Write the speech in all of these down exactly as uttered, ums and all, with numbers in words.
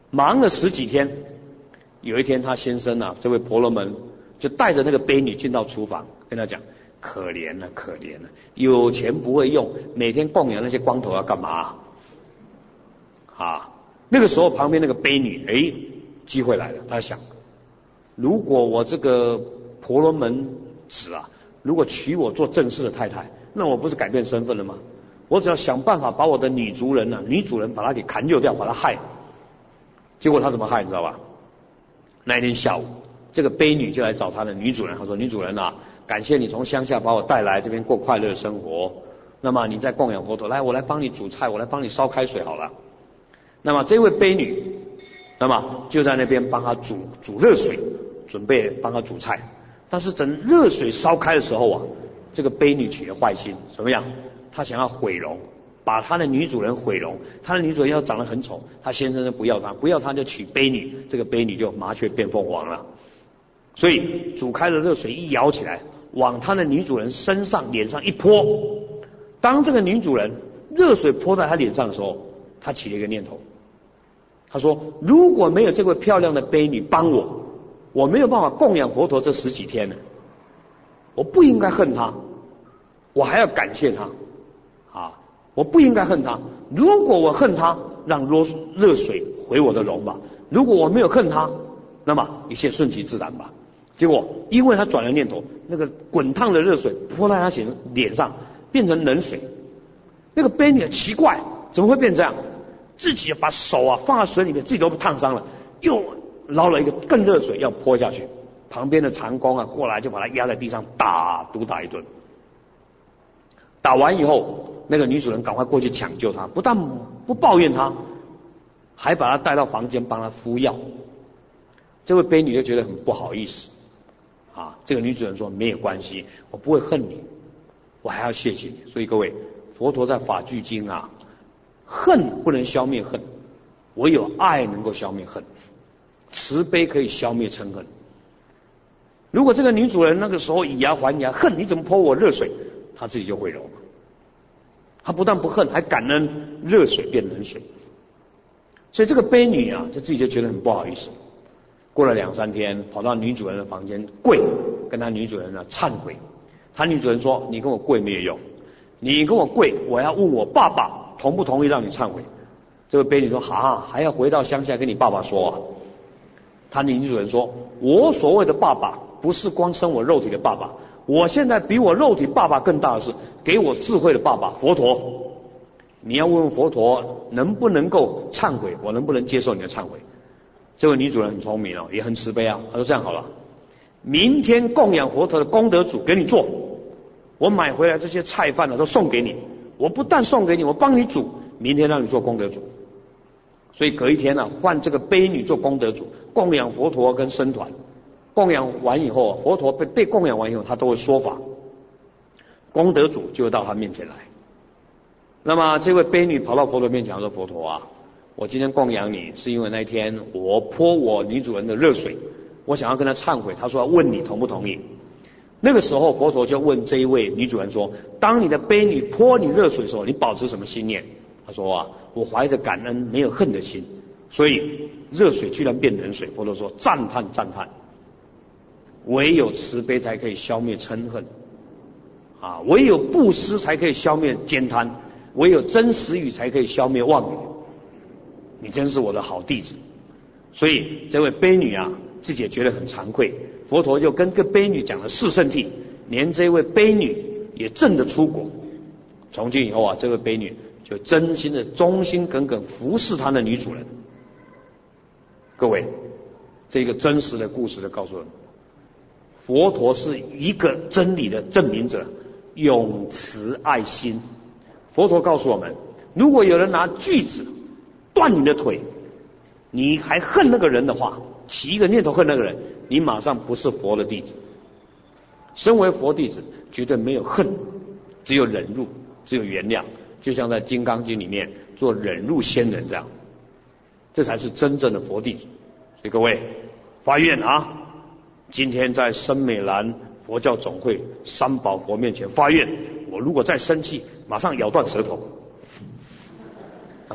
忙了十几天，有一天他先生啊，这位婆罗门就带着那个婢女进到厨房，跟他讲：可怜了，可怜了，有钱不会用，每天供养那些光头要干嘛啊？那个时候旁边那个婢女，哎，机会来了，他想，如果我这个婆罗门子啊，如果娶我做正式的太太，那我不是改变身份了吗？我只要想办法把我的女主人呢、啊，女主人把她给砍救掉，把她害。结果他怎么害你知道吧？那一天下午，这个婢女就来找她的女主人，她说：女主人啊，感谢你从乡下把我带来这边过快乐的生活，那么你在供养佛陀，来我来帮你煮菜，我来帮你烧开水好了。那么这位婢女，那么就在那边帮她煮煮热水，准备帮她煮菜。但是等热水烧开的时候啊，这个婢女起了坏心，怎么样？她想要毁容，把她的女主人毁容。她的女主人要长得很丑，她先生就不要她，不要她就娶婢女，这个婢女就麻雀变凤凰了。所以煮开了热水一舀起来，往她的女主人身上脸上一泼。当这个女主人热水泼在她脸上的时候，她起了一个念头，她说：如果没有这位漂亮的婢女帮我，我没有办法供养佛陀这十几天呢，我不应该恨她，我还要感谢她啊！我不应该恨她。如果我恨她，让热热水毁我的容吧；如果我没有恨她，那么一切顺其自然吧。结果因为他转了念头，那个滚烫的热水泼在他脸上，变成冷水。那个婢女奇怪，怎么会变这样？自己把手啊放在水里面，自己都烫伤了，又捞了一个更热水要泼下去。旁边的长工啊过来就把他压在地上打，毒打一顿。打完以后，那个女主人赶快过去抢救他，不但不抱怨他，还把他带到房间帮他敷药。这位婢女就觉得很不好意思啊。这个女主人说：没有关系，我不会恨你，我还要谢谢你。所以各位，佛陀在法句经啊，恨不能消灭恨，唯有爱能够消灭恨，慈悲可以消灭嗔恨。如果这个女主人那个时候以牙还牙，恨你怎么泼我热水，她自己就毁容了。她不但不恨，还感恩热水变冷水。所以这个婢女啊，就自己就觉得很不好意思。过了两三天，跑到女主人的房间跪，跟她女主人呢忏悔。她女主人说：你跟我跪没有用，你跟我跪，我要问我爸爸同不同意让你忏悔。这个婢女说：哈，还要回到乡下跟你爸爸说啊。她女主人说：我所谓的爸爸不是光生我肉体的爸爸，我现在比我肉体爸爸更大的是给我智慧的爸爸佛陀。你要问问佛陀能不能够忏悔，我能不能接受你的忏悔。这位女主人很聪明哦，也很慈悲啊。她说：这样好了，明天供养佛陀的功德主给你做，我买回来这些菜饭呢都送给你，我不但送给你，我帮你煮，明天让你做功德主。所以隔一天呢、啊，换这个婢女做功德主，供养佛陀跟僧团。供养完以后，佛陀被被供养完以后，他都会说法，功德主就会到他面前来。那么这位婢女跑到佛陀面前说：佛陀啊，我今天供养你是因为那一天我泼我女主人的热水，我想要跟她忏悔，她说要问你同不同意。那个时候佛陀就问这一位女主人说：当你的婢女泼你热水的时候，你保持什么心念？她说啊，我怀着感恩没有恨的心，所以热水居然变冷水。佛陀说：赞叹赞叹，唯有慈悲才可以消灭嗔恨啊，唯有布施才可以消灭慳贪，唯有真实语才可以消灭妄语。你真是我的好弟子。所以这位婢女啊，自己也觉得很惭愧。佛陀就跟这个婢女讲了四圣谛，连这位婢女也证得出国。从今以后啊，这位婢女就真心的忠心耿耿服侍她的女主人。各位，这个真实的故事就告诉我们，佛陀是一个真理的证明者，永慈爱心。佛陀告诉我们，如果有人拿锯子断你的腿，你还恨那个人的话，起一个念头恨那个人，你马上不是佛的弟子。身为佛弟子，绝对没有恨，只有忍辱，只有原谅，就像在《金刚经》里面做忍辱仙人这样，这才是真正的佛弟子。所以各位发愿啊，今天在深美兰佛教总会三宝佛面前发愿，我如果再生气，马上咬断舌头。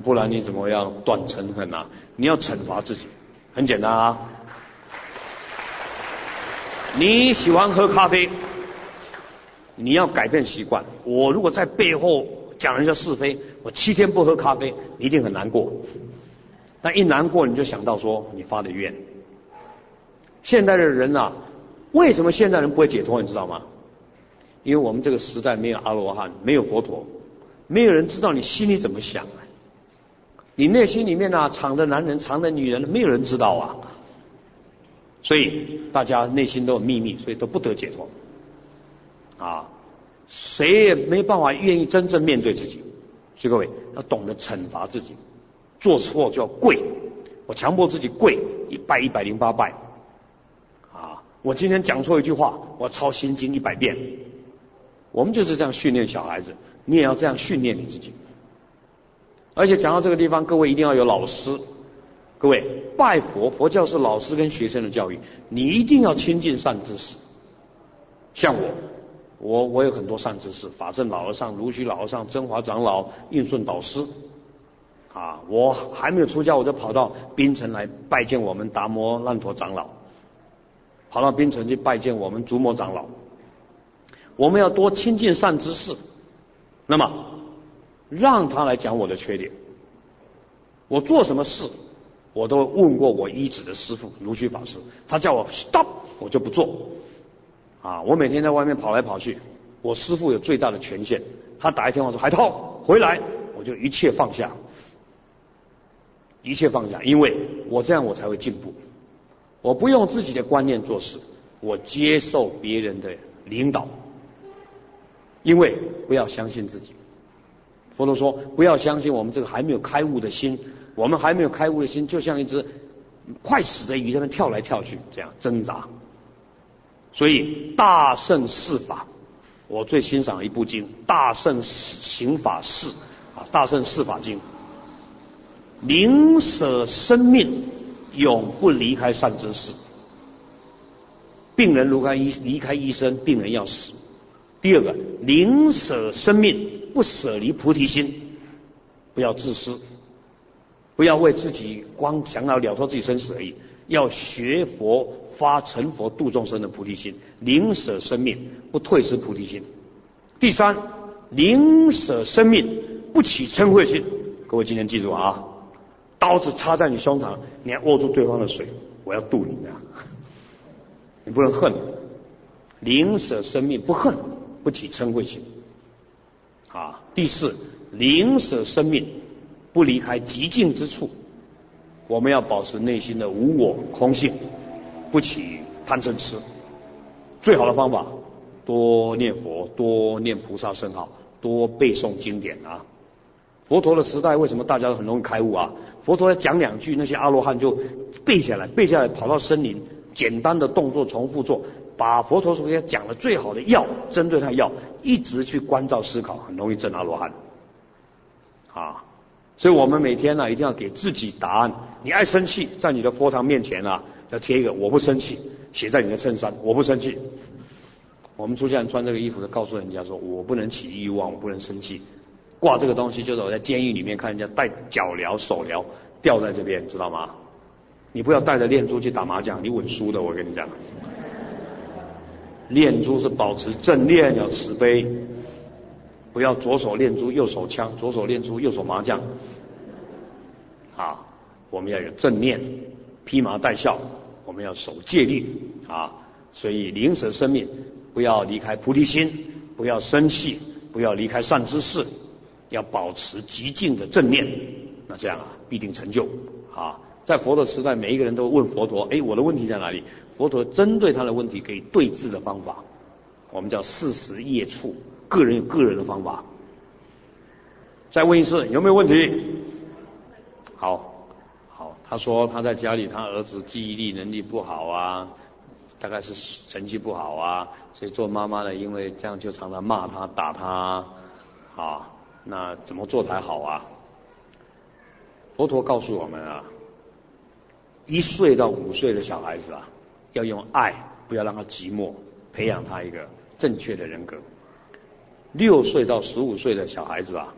不然你怎么样断嗔恨啊？你要惩罚自己，很简单啊。你喜欢喝咖啡，你要改变习惯。我如果在背后讲人家是非，我七天不喝咖啡，你一定很难过。但一难过，你就想到说你发的愿。现代的人啊，为什么现代人不会解脱？你知道吗？因为我们这个时代没有阿罗汉，没有佛陀，没有人知道你心里怎么想啊。你内心里面啊藏的男人，藏的女人，没有人知道啊。所以大家内心都有秘密，所以都不得解脱啊。谁也没办法愿意真正面对自己。所以各位要懂得惩罚自己，做错就要跪。我强迫自己跪一拜一百零八拜啊！我今天讲错一句话，我抄心经一百遍。我们就是这样训练小孩子，你也要这样训练你自己。而且讲到这个地方，各位一定要有老师。各位拜佛，佛教是老师跟学生的教育，你一定要亲近善知识。像我，我我有很多善知识，法正老和尚、如虚老和尚、真华长老、印顺导师。啊，我还没有出家，我就跑到槟城来拜见我们达摩烂陀长老，跑到槟城去拜见我们竺摩长老。我们要多亲近善知识，那么让他来讲我的缺点。我做什么事，我都问过我依止的师父如虚法师，他叫我 stop， 我就不做。啊，我每天在外面跑来跑去，我师父有最大的权限，他打一电话说海涛回来，我就一切放下。一切放下，因为我这样我才会进步。我不用自己的观念做事，我接受别人的领导。因为不要相信自己。佛陀说，不要相信我们这个还没有开悟的心，我们还没有开悟的心，就像一只快死的鱼在那跳来跳去，这样挣扎。所以大乘四法，我最欣赏的一部经《大乘行法释》啊，《大乘四法经》。宁舍生命，永不离开善知识。病人如开医离开医生，病人要死。第二个，宁舍生命，不舍离菩提心，不要自私，不要为自己光想要了脱自己生死而已，要学佛发成佛度众生的菩提心，宁舍生命，不退失菩提心。第三，宁舍生命，不起嗔恚心。各位今天记住啊，刀子插在你胸膛，你还握住对方的水，我要渡你啊！你不能恨，宁舍生命，不恨，不起嗔恚心。啊，第四，宁舍生命，不离开极静之处。我们要保持内心的无我空性，不起贪嗔痴。最好的方法，多念佛，多念菩萨圣号，多背诵经典啊。佛陀的时代，为什么大家都很容易开悟啊？佛陀讲两句，那些阿罗汉就背下来，背下来跑到森林，简单的动作重复做，把佛陀所给他讲的最好的药，针对他的药，一直去关照思考，很容易证阿罗汉。啊，所以我们每天呢、啊，一定要给自己答案。你爱生气，在你的佛堂面前啊，要贴一个我不生气，写在你的衬衫，我不生气。我们出家人穿这个衣服的，告诉人家说，我不能起欲望，我不能生气。挂这个东西就是我在监狱里面看人家戴脚镣手镣吊在这边，知道吗？你不要带着念珠去打麻将，你稳输的，我跟你讲。念珠是保持正念，要慈悲，不要左手念珠右手枪，左手念珠右手麻将。啊，我们要有正念，披麻戴孝，我们要守戒律啊。所以宁舍生命，不要离开菩提心，不要生气，不要离开善知识。要保持极静的正念，那这样啊必定成就啊！在佛的时代，每一个人都问佛陀：哎，我的问题在哪里？佛陀针对他的问题给对治的方法，我们叫四时业处，个人有个人的方法。再问一次，有没有问题？好，好，他说他在家里，他儿子记忆力能力不好啊，大概是成绩不好啊，所以做妈妈的因为这样就常常骂他、打他啊。那怎么做才好啊？佛陀告诉我们啊，一岁到五岁的小孩子啊，要用爱，不要让他寂寞，培养他一个正确的人格。六岁到十五岁的小孩子啊，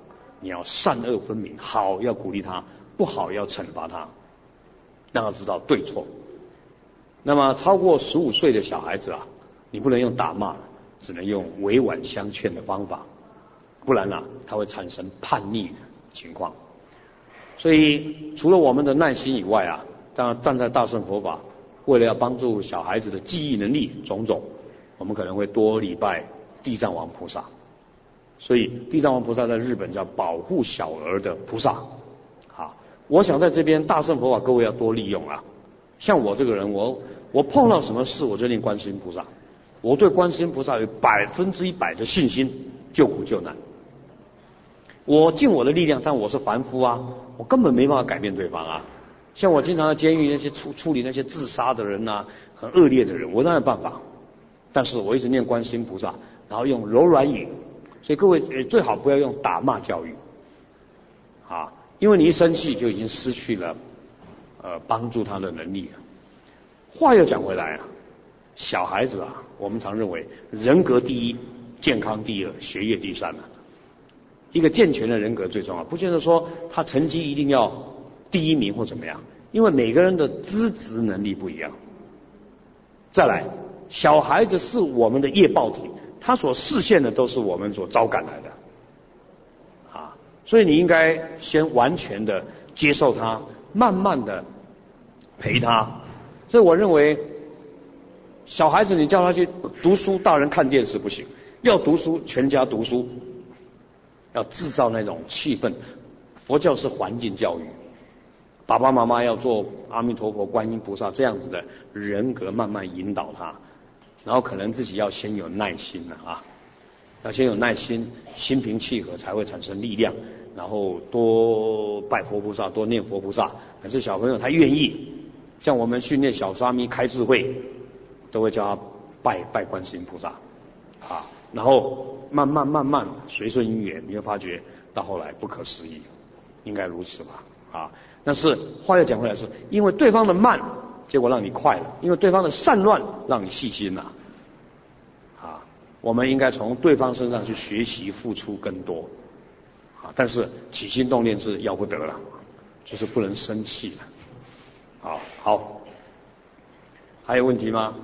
你要善恶分明，好要鼓励他，不好要惩罚他，让他知道对错。那么超过十五岁的小孩子啊，你不能用打骂，只能用委婉相劝的方法，不然啊，他会产生叛逆的情况。所以除了我们的耐心以外啊，当然站在大乘佛法，为了要帮助小孩子的记忆能力种种，我们可能会多礼拜地藏王菩萨。所以地藏王菩萨在日本叫保护小儿的菩萨啊。我想在这边大乘佛法各位要多利用啊。像我这个人，我我碰到什么事我就念观世音菩萨，我对观世音菩萨有百分之一百的信心，救苦救难。我尽我的力量，但我是凡夫啊，我根本没办法改变对方啊。像我经常在监狱那些处处理那些自杀的人啊，很恶劣的人，我哪有办法？但是我一直念观世音菩萨，然后用柔软语。所以各位最好不要用打骂教育啊，因为你一生气就已经失去了呃帮助他的能力了。话又讲回来啊，小孩子啊，我们常认为人格第一，健康第二，学业第三啊。一个健全的人格最重要，不见得说他成绩一定要第一名或怎么样，因为每个人的资质能力不一样。再来，小孩子是我们的业报体，他所视线的都是我们所招赶来的啊，所以你应该先完全的接受他，慢慢的陪他。所以我认为小孩子你叫他去读书，大人看电视不行，要读书全家读书，要制造那种气氛。佛教是环境教育，爸爸妈妈要做阿弥陀佛观音菩萨这样子的人格，慢慢引导他，然后可能自己要先有耐心了啊，要先有耐心，心平气和才会产生力量，然后多拜佛菩萨，多念佛菩萨。可是小朋友他愿意，像我们训练小沙弥开智慧，都会叫他拜拜观世音菩萨啊，然后慢慢慢慢随顺因缘，你会发觉到后来不可思议，应该如此吧啊。但是话又讲回来，是因为对方的慢，结果让你快了；因为对方的善乱，让你细心了啊。我们应该从对方身上去学习，付出更多啊。但是起心动念是要不得了，就是不能生气了。好，好，还有问题吗？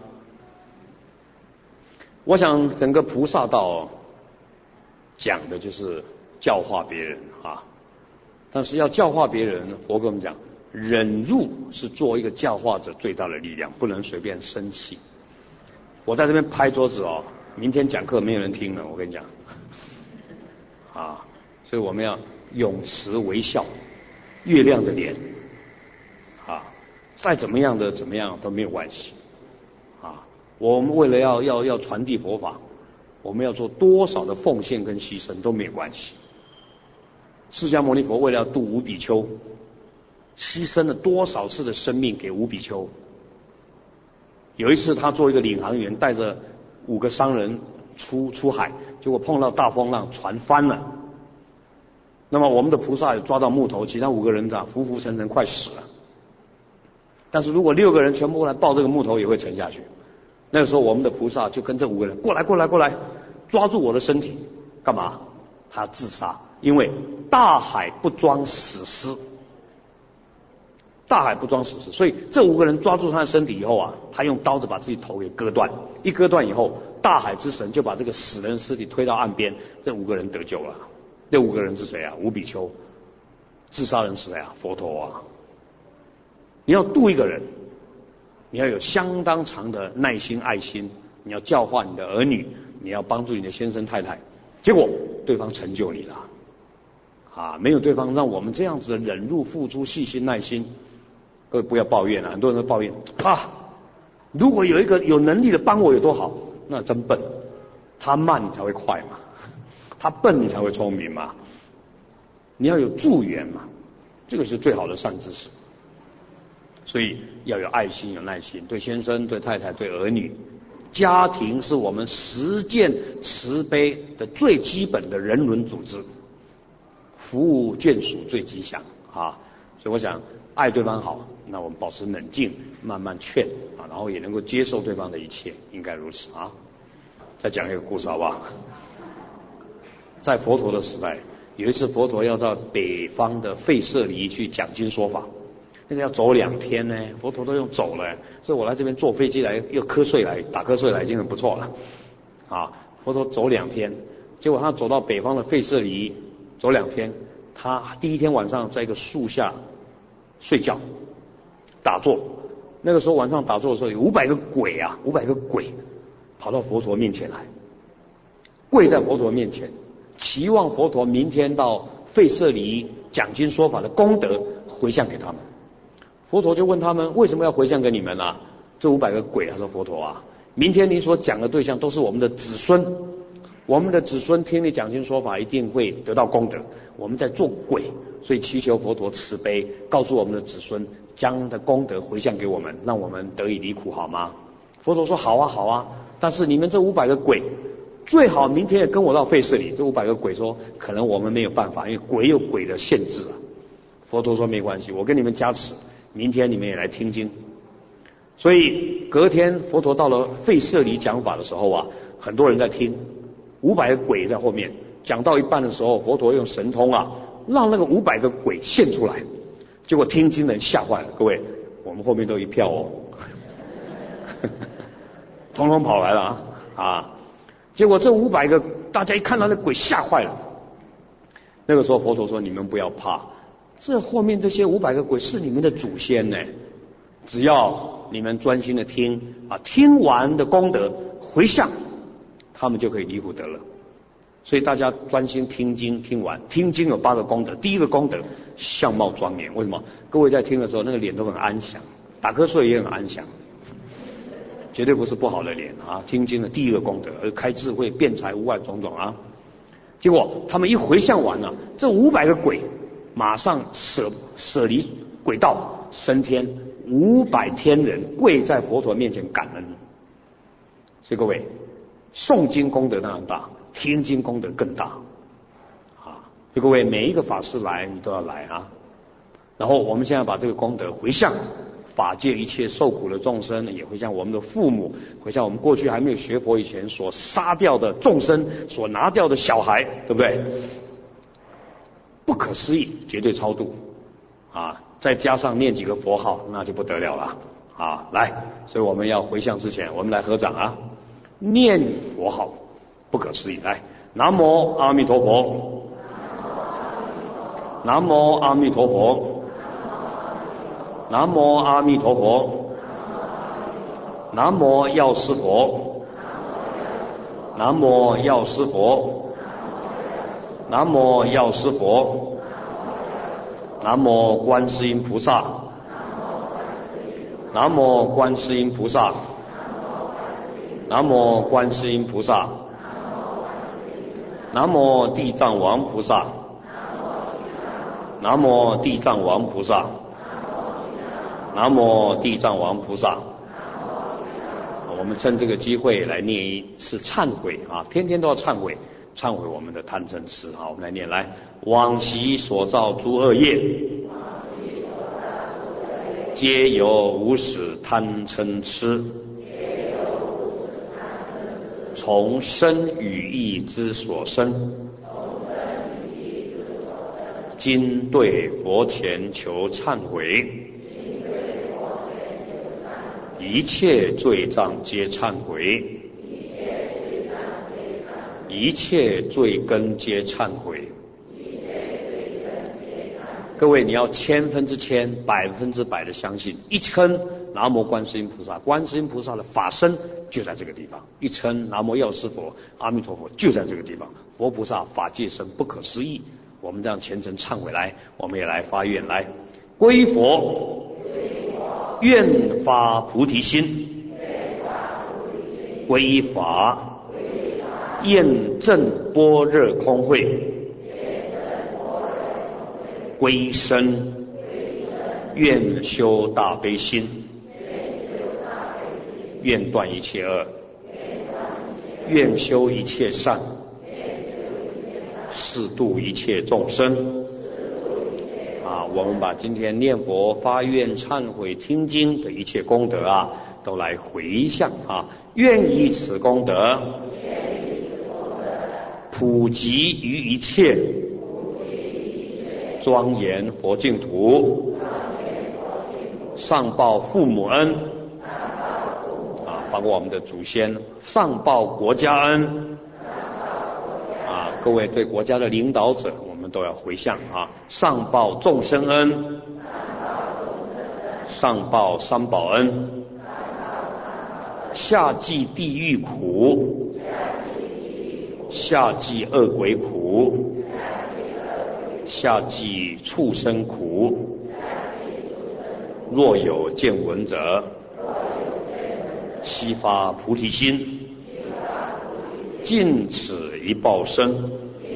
我想整个菩萨道讲的就是教化别人啊，但是要教化别人，佛跟我们讲，忍辱是做一个教化者最大的力量，不能随便生气。我在这边拍桌子哦，明天讲课没有人听了，我跟你讲啊，所以我们要永持微笑，月亮的脸啊，再怎么样的怎么样都没有关系啊。我们为了要要要传递佛法，我们要做多少的奉献跟牺牲都没有关系。释迦牟尼佛为了要度五比丘，牺牲了多少次的生命给五比丘。有一次他做一个领航员，带着五个商人出出海，结果碰到大风浪，船翻了。那么我们的菩萨有抓到木头，其他五个人啊浮浮沉沉快死了。但是如果六个人全部过来抱这个木头，也会沉下去。那个时候我们的菩萨就跟这五个人过来过来过来，抓住我的身体，干嘛？他自杀，因为大海不装死尸，大海不装死尸，所以这五个人抓住他的身体以后啊，他用刀子把自己头给割断，一割断以后，大海之神就把这个死人尸体推到岸边，这五个人得救了。这五个人是谁啊？五比丘。自杀人是谁啊？佛陀啊。你要度一个人，你要有相当长的耐心爱心，你要教化你的儿女，你要帮助你的先生太太，结果对方成就你了啊！没有对方让我们这样子的忍辱付出细心耐心，各位不要抱怨了，很多人都抱怨啊，如果有一个有能力的帮我有多好，那真笨，他慢你才会快嘛，他笨你才会聪明嘛，你要有助缘嘛，这个是最好的善知识。所以要有爱心有耐心，对先生对太太对儿女。家庭是我们实践慈悲的最基本的人伦组织，服务眷属最吉祥啊。所以我想爱对方好，那我们保持冷静，慢慢劝啊，然后也能够接受对方的一切，应该如此啊。再讲一个故事好不好？在佛陀的时代， 有一次佛陀要到北方的费舍离去讲经说法，那个要走两天呢，佛陀都用走了，所以我来这边坐飞机来，又瞌睡来，打瞌睡来已经很不错了啊。佛陀走两天，结果他走到北方的费舍离，走两天，他第一天晚上在一个树下睡觉打坐，那个时候晚上打坐的时候，有五百个鬼啊，五百个鬼跑到佛陀面前来，跪在佛陀面前，期望佛陀明天到费舍离讲经说法的功德回向给他们。佛陀就问他们为什么要回向给你们啊？这五百个鬼，他说佛陀啊，明天你所讲的对象都是我们的子孙，我们的子孙听你讲经说法一定会得到功德，我们在做鬼，所以祈求佛陀慈悲，告诉我们的子孙将的功德回向给我们，让我们得以离苦，好吗？佛陀说好啊好啊，但是你们这五百个鬼最好明天也跟我到费舍离。这五百个鬼说可能我们没有办法，因为鬼有鬼的限制啊。佛陀说没关系，我跟你们加持，明天你们也来听经。所以隔天佛陀到了费舍离讲法的时候啊，很多人在听，五百个鬼在后面讲到一半的时候，佛陀用神通啊，让那个五百个鬼现出来，结果听经的人吓坏了。各位，我们后面都一票哦，统统跑来了啊啊！结果这五百个大家一看到那鬼吓坏了。那个时候佛陀说：“你们不要怕，这后面这些五百个鬼是你们的祖先呢，只要你们专心的听啊，听完的功德回向，他们就可以离苦得乐。所以大家专心听经，听完听经有八个功德，第一个功德相貌庄严。为什么？各位在听的时候，那个脸都很安详，打瞌睡也很安详。”绝对不是不好的脸啊！听经的第一个功德，而开智慧、辩才、无碍种种啊。结果他们一回向完了，这五百个鬼马上舍舍离鬼道升天，五百天人跪在佛陀面前感恩。所以各位，诵经功德当然大，听经功德更大啊！所以各位每一个法师来，你都要来啊。然后我们现在把这个功德回向。法界一切受苦的众生，也会像我们的父母，会像我们过去还没有学佛以前所杀掉的众生，所拿掉的小孩，对不对？不可思议，绝对超度啊！再加上念几个佛号，那就不得了了啊！来，所以我们要回向之前，我们来合掌啊，念佛号，不可思议。来，南无阿弥陀佛，南无阿弥陀佛。南无阿弥陀佛，南无药师佛，南无药师佛，南无药师佛，南无观世音菩萨，南无观世音菩萨，南无观世音菩萨，南无地藏王菩萨，南无地藏王菩萨。南无地藏王菩萨。我们趁这个机会来念一次忏悔啊，天天都要忏悔，忏悔我们的贪嗔痴。好，我们来念，来，往昔所造诸恶业，皆由无始贪嗔痴，从身语意之所生，今对佛前求忏悔。一切罪障皆忏悔，一切罪根皆忏悔。各位，你要千分之千、百分之百的相信，一称南无观世音菩萨，观世音菩萨的法身就在这个地方；一称南无药师佛，阿弥陀佛就在这个地方。佛菩萨法界身不可思议。我们这样虔诚忏悔来，我们也来发愿来，归佛。愿发菩提心，归法，验证般若空慧，归身，愿修大悲心，愿断一切恶，愿修一切善，誓度一切众生。啊，我们把今天念佛、发愿、忏悔、听经的一切功德啊，都来回向啊，愿以此功德普及于一切庄严佛净土，上报父母恩，啊，包括我们的祖先，上报国家恩，啊，各位对国家的领导者，我们都要回向啊，上报众生恩，上报三宝恩，下济地狱苦，下济恶鬼苦，下济畜生苦，若有见闻者，悉发菩提心，尽此一报身，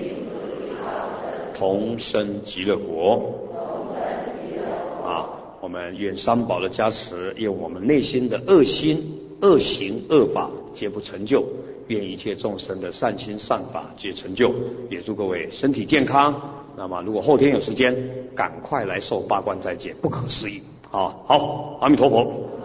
同生极乐国。啊，我们愿三宝的加持，愿我们内心的恶心、恶行、恶法皆不成就，愿一切众生的善心善法皆成就。也祝各位身体健康。那么如果后天有时间，赶快来受八关斋戒，不可思议啊！好，阿弥陀佛。